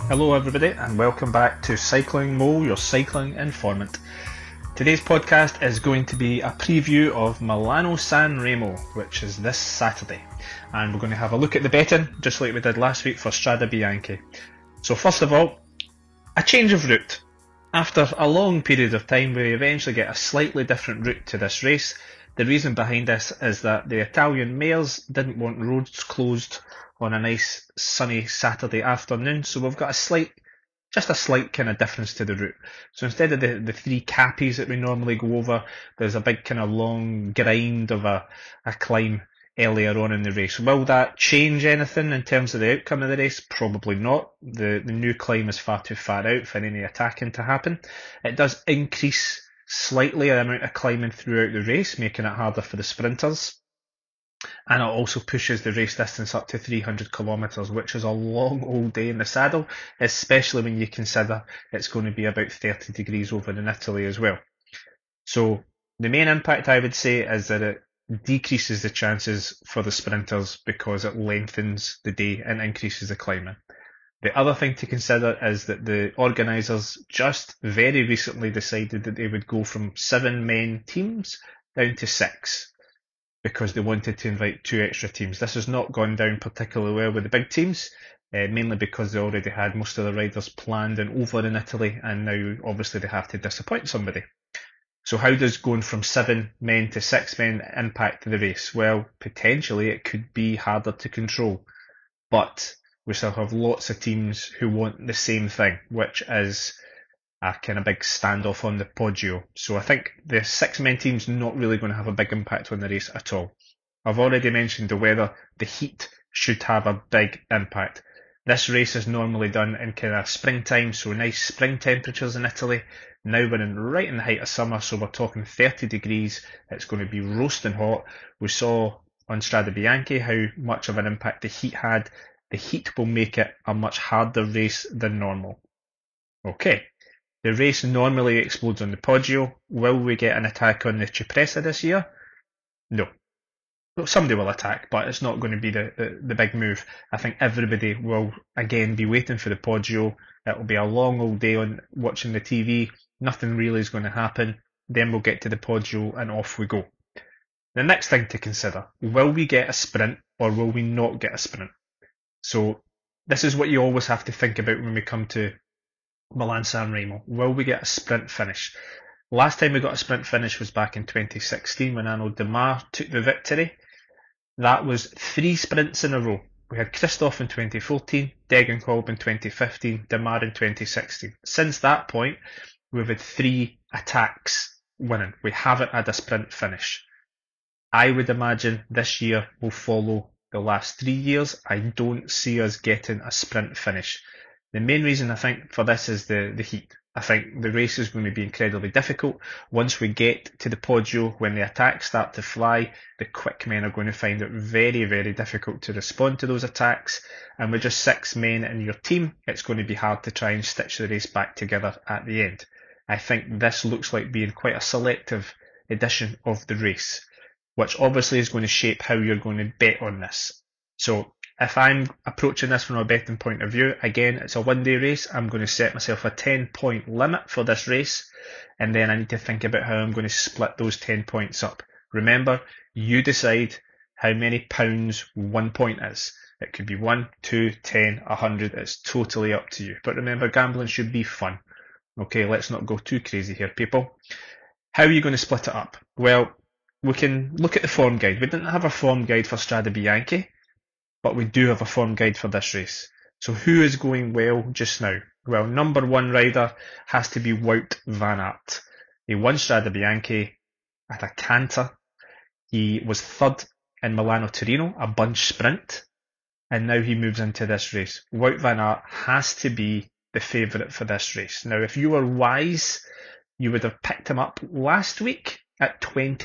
Hello, everybody, and welcome back to Cycling Mo, your cycling informant. Today's podcast is going to be a preview of Milano San Remo, which is this Saturday, and we're going to have a look at the betting, just like we did last week for Strade Bianche. So first of all, a change of route. After a long period of time, we eventually get a slightly different route to this race. The reason behind this is that the Italian mayors didn't want roads closed on a nice sunny Saturday afternoon, so we've got just a slight kind of difference to the route. So instead of the three cappies that we normally go over, there's a big kind of long grind of a climb earlier on in the race. Will that change anything in terms of the outcome of the race? Probably not. The new climb is far too far out for any attacking to happen. It does increase slightly the amount of climbing throughout the race, making it harder for the sprinters. And it also pushes the race distance up to 300 kilometres, which is a long old day in the saddle, especially when you consider it's going to be about 30 degrees over in Italy as well. So the main impact, I would say, is that it decreases the chances for the sprinters because it lengthens the day and increases the climbing. The other thing to consider is that the organisers just very recently decided that they would go from 7-men teams down to 6 because they wanted to invite 2 extra teams. This has not gone down particularly well with the big teams, mainly because they already had most of the riders planned and over in Italy, and now obviously they have to disappoint somebody. So how does going from 7 men to 6 men impact the race? Well, potentially it could be harder to control, but we still have lots of teams who want the same thing, which is a kind of big standoff on the Poggio. So I think the 6-men team's not really going to have a big impact on the race at all. I've already mentioned the weather. The heat should have a big impact. This race is normally done in kind of springtime, so nice spring temperatures in Italy. Now we're right in the height of summer, so we're talking 30 degrees. It's going to be roasting hot. We saw on Strade Bianche how much of an impact the heat had. The heat will make it a much harder race than normal. Okay. The race normally explodes on the Poggio. Will we get an attack on the Cipressa this year? No. Well, somebody will attack, but it's not going to be the big move. I think everybody will again be waiting for the Poggio. It will be a long old day on watching the TV. Nothing really is going to happen. Then we'll get to the Poggio and off we go. The next thing to consider, will we get a sprint or will we not get a sprint? So this is what you always have to think about when we come to Milan San Remo. Will we get a sprint finish? Last time we got a sprint finish was back in 2016 when Arnaud Démare took the victory. That was 3 sprints in a row. We had Kristoff in 2014, Degenkolb in 2015, Démare in 2016. Since that point, we've had 3 attacks winning. We haven't had a sprint finish. I would imagine this year will follow the last 3 years. I don't see us getting a sprint finish. The main reason I think for this is the heat. I think the race is going to be incredibly difficult. Once we get to the Poggio, when the attacks start to fly, the quick men are going to find it very, very difficult to respond to those attacks. And with just 6 men in your team, it's going to be hard to try and stitch the race back together at the end. I think this looks like being quite a selective edition of the race, which obviously is going to shape how you're going to bet on this. So if I'm approaching this from a betting point of view, again, it's a one-day race. I'm going to set myself a 10-point limit for this race, and then I need to think about how I'm going to split those 10 points up. Remember, you decide how many pounds 1 point is. It could be 1, 2, 10, 100. It's totally up to you. But remember, gambling should be fun. Okay, let's not go too crazy here, people. How are you going to split it up? Well, we can look at the form guide. We didn't have a form guide for Strade Bianche, but we do have a form guide for this race. So who is going well just now? Well, number 1 rider has to be Wout van Aert. He won Strade Bianche at a canter. He was 3rd in Milano Torino, a bunch sprint, and now he moves into this race. Wout van Aert has to be the favourite for this race. Now, if you were wise, you would have picked him up last week at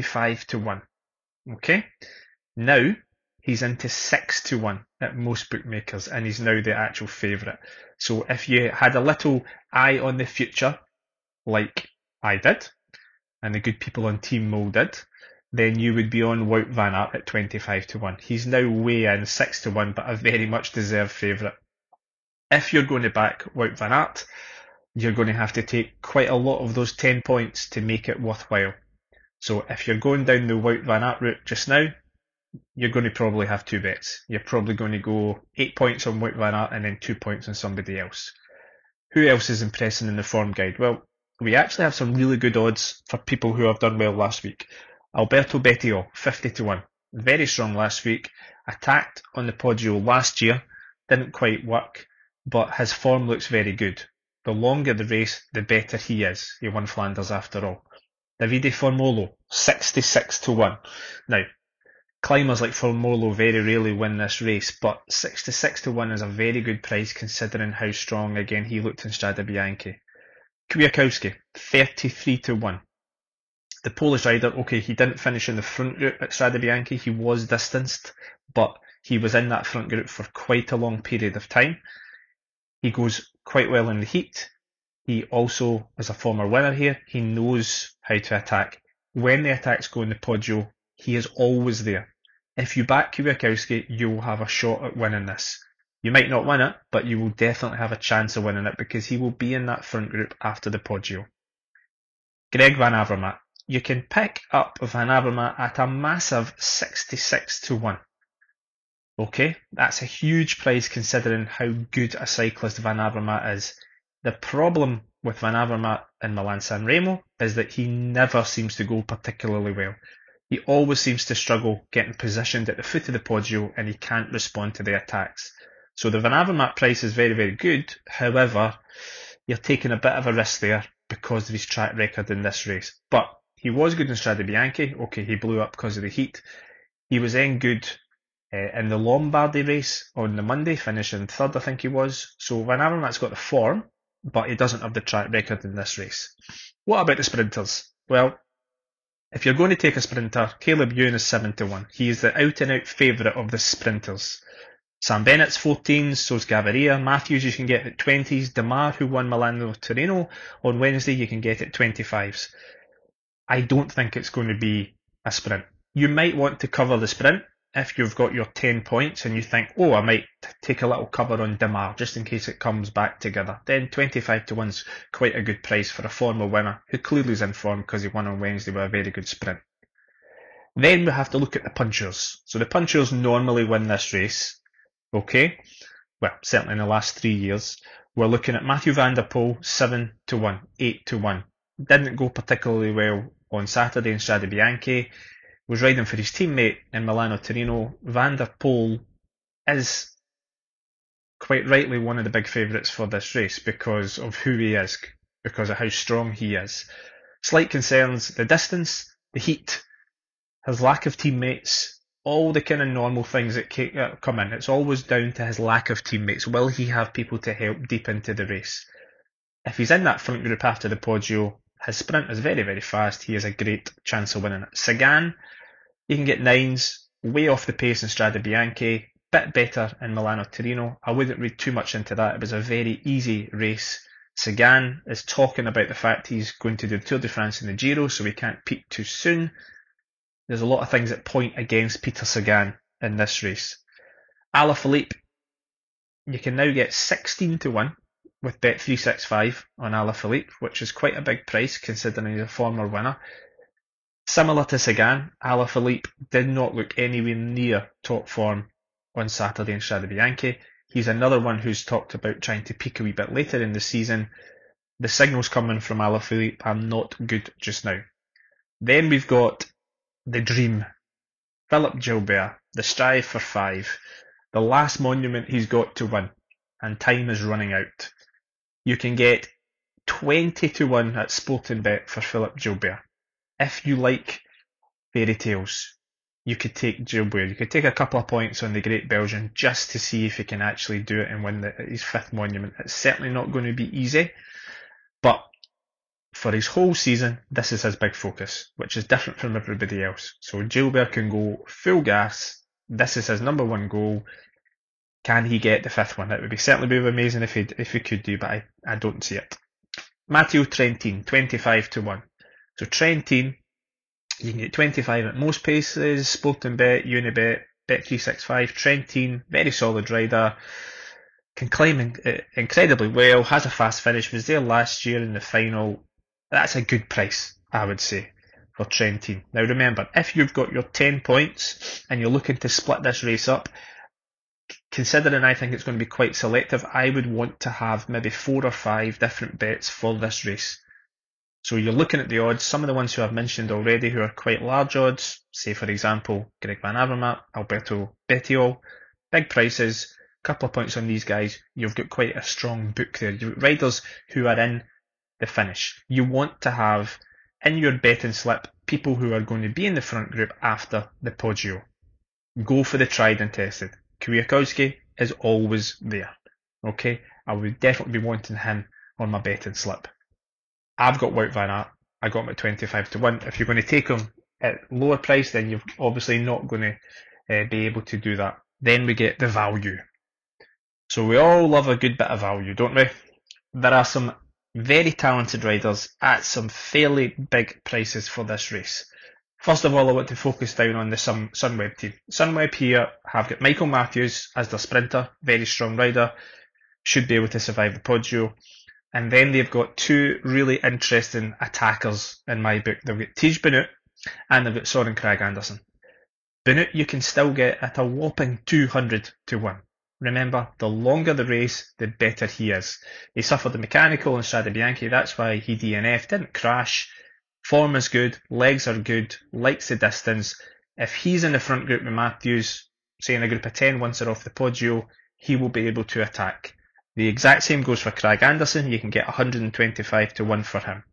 25-1. Okay? Now, he's into 6-1 at most bookmakers, and he's now the actual favourite. So if you had a little eye on the future, like I did, and the good people on Team Mo did, then you would be on Wout van Aert at 25-1. He's now way in 6-1, but a very much deserved favourite. If you're going to back Wout van Aert, you're going to have to take quite a lot of those 10 points to make it worthwhile. So if you're going down the Wout van Aert route just now, you're going to probably have two bets. You're probably going to go 8 points on Wout van Aert and then 2 points on somebody else. Who else is impressing in the form guide? Well, we actually have some really good odds for people who have done well last week. Alberto Bettiol, 50 to 1. Very strong last week. Attacked on the Poggio last year. Didn't quite work, but his form looks very good. The longer the race, the better he is. He won Flanders after all. Davide Formolo, 66 to 1. Now, climbers like Formolo very rarely win this race, but 66 to 1 is a very good price considering how strong again he looked in Strade Bianche. Kwiatkowski, 33 to 1. The Polish rider, okay, he didn't finish in the front group at Strade Bianche, he was distanced, but he was in that front group for quite a long period of time. He goes quite well in the heat. He also is a former winner here. He knows how to attack. When the attacks go in the Poggio, he is always there. If you back Kwiatkowski, you will have a shot at winning this. You might not win it, but you will definitely have a chance of winning it because he will be in that front group after the Poggio. Greg Van Avermaet. You can pick up Van Avermaet at a massive 66 to 1. Okay, that's a huge price considering how good a cyclist Van Avermaet is. The problem with Van Avermaet in Milan-San Remo is that he never seems to go particularly well. He always seems to struggle getting positioned at the foot of the Poggio and he can't respond to the attacks. So the Van Avermaet price is very, very good. However, you're taking a bit of a risk there because of his track record in this race. But he was good in Strade Bianche. Okay, he blew up because of the heat. He was then good in the Lombardy race on the Monday, finishing third, I think he was. So Van Avermaet's got the form, but he doesn't have the track record in this race. What about the sprinters? Well, if you're going to take a sprinter, Caleb Ewan is 7 to 1. He is the out-and-out favourite of the sprinters. Sam Bennett's 14s, so's Gaviria. Matthews you can get at 20s. Demar, who won Milano Torino on Wednesday, you can get at 25s. I don't think it's going to be a sprint. You might want to cover the sprint if you've got your 10 points and you think, oh, I might take a little cover on Demar just in case it comes back together. Then 25 to 1's quite a good price for a former winner who clearly is in form because he won on Wednesday with a very good sprint. Then we have to look at the punchers. So the punchers normally win this race. Okay, well, certainly in the last 3 years. We're looking at Mathieu van der Poel, 7 to 1, 8 to 1. Didn't go particularly well on Saturday in Strade Bianche. Was riding for his teammate in Milano Torino. Van der Poel is quite rightly one of the big favourites for this race because of who he is, because of how strong he is. Slight concerns, the distance, the heat, his lack of teammates, all the kind of normal things that come in. It's always down to his lack of teammates. Will he have people to help deep into the race? If he's in that front group after the Poggio, his sprint is very, very fast. He has a great chance of winning it. Sagan, you can get 9s, way off the pace in Strade Bianche, bit better in Milano Torino. I wouldn't read too much into that. It was a very easy race. Sagan is talking about the fact he's going to do the Tour de France and the Giro, so we can't peak too soon. There's a lot of things that point against Peter Sagan in this race. Alaphilippe, you can now get 16 to 1 with Bet365 on Alaphilippe, which is quite a big price considering he's a former winner. Similar to Sagan, Alaphilippe did not look anywhere near top form on Saturday in Strade Bianche. He's another one who's talked about trying to peak a wee bit later in the season. The signals coming from Alaphilippe are not good just now. Then we've got the dream, Philippe Gilbert, the strive for 5, the last monument he's got to win, and time is running out. You can get 20 to 1 at Sportingbet for Philippe Gilbert. If you like fairy tales, you could take Gilbert. You could take a couple of points on the Great Belgian just to see if he can actually do it and win his 5th monument. It's certainly not going to be easy, but for his whole season, this is his big focus, which is different from everybody else. So Gilbert can go full gas. This is his number one goal. Can he get the 5th one? It would certainly be amazing if he could do, but I don't see it. Matteo Trentin, 25 to 1. So Trentin, you can get 25 at most paces, Sportingbet, Unibet, Bet365. Trentin, very solid rider. can climb incredibly well, has a fast finish, was there last year in the final. That's a good price, I would say, for Trentin. Now remember, if you've got your 10 points and you're looking to split this race up, considering I think it's going to be quite selective, I would want to have maybe 4 or 5 different bets for this race. So you're looking at the odds, some of the ones who I've mentioned already who are quite large odds, say for example Greg Van Avermaet, Alberto Bettiol, big prices, couple of points on these guys, you've got quite a strong book there. You've got riders who are in the finish. You want to have in your betting slip people who are going to be in the front group after the Poggio. Go for the tried and tested. Kwiatkowski is always there. Okay, I would definitely be wanting him on my betting slip. I've got Wout van Aert. I got him at 25 to 1. If you're going to take him at lower price, then you're obviously not going to be able to do that. Then we get the value. So we all love a good bit of value, don't we? There are some very talented riders at some fairly big prices for this race. First of all, I want to focus down on the Sunweb team. Sunweb here have got Michael Matthews as their sprinter, very strong rider, should be able to survive the Poggio. And then they've got 2 really interesting attackers in my book. They've got Tiesj Benoot and they've got Soren Kragh Andersen. Benoot you can still get at a whopping 200 to 1. Remember, the longer the race, the better he is. He suffered the mechanical in Strade Bianche, that's why he DNF'd, didn't crash. Form is good, legs are good, likes the distance. If he's in the front group with Matthews, say in a group of 10 once they're off the Poggio, he will be able to attack. The exact same goes for Kragh Andersen, you can get 125 to 1 for him.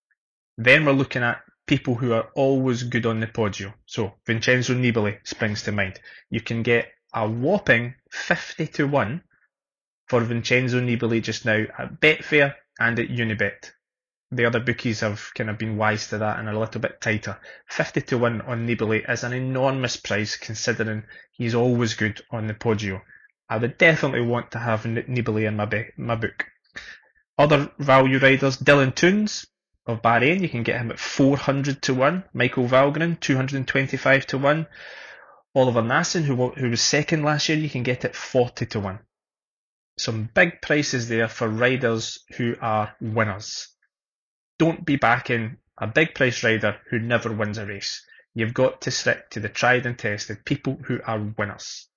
Then we're looking at people who are always good on the Poggio. So Vincenzo Nibali springs to mind. You can get a whopping 50 to 1 for Vincenzo Nibali just now at Betfair and at Unibet. The other bookies have kind of been wise to that and are a little bit tighter. 50 to 1 on Nibali is an enormous price considering he's always good on the Poggio. I would definitely want to have Nibali in my book. Other value riders, Dylan Teuns of Bahrain, you can get him at 400 to 1. Michael Valgren, 225 to 1. Oliver Naesen, who was second last year, you can get at 40 to 1. Some big prices there for riders who are winners. Don't be backing a big price rider who never wins a race. You've got to stick to the tried and tested people who are winners.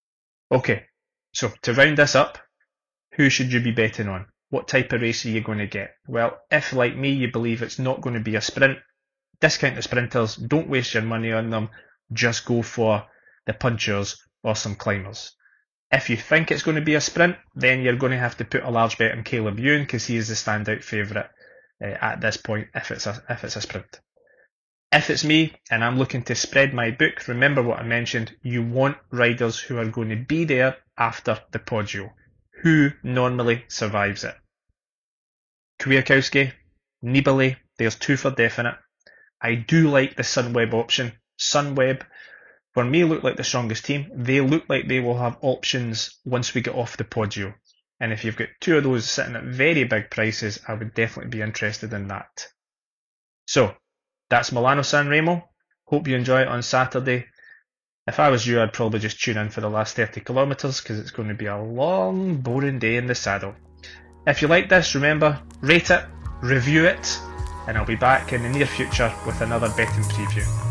Okay, so to round this up, who should you be betting on? What type of race are you going to get? Well, if like me you believe it's not going to be a sprint, discount the sprinters, don't waste your money on them, just go for the punchers or some climbers. If you think it's going to be a sprint, then you're going to have to put a large bet on Caleb Ewan because he is the standout favourite at this point if it's a sprint. If it's me and I'm looking to spread my book, remember what I mentioned, you want riders who are going to be there after the Poggio. Who normally survives it? Kwiatkowski, Nibali, there's 2 for definite. I do like the Sunweb option. Sunweb, for me, look like the strongest team. They look like they will have options once we get off the Poggio. And if you've got 2 of those sitting at very big prices, I would definitely be interested in that. So, that's Milano San Remo. Hope you enjoy it on Saturday. If I was you, I'd probably just tune in for the last 30 kilometres because it's going to be a long, boring day in the saddle. If you like this, remember, rate it, review it, and I'll be back in the near future with another betting preview.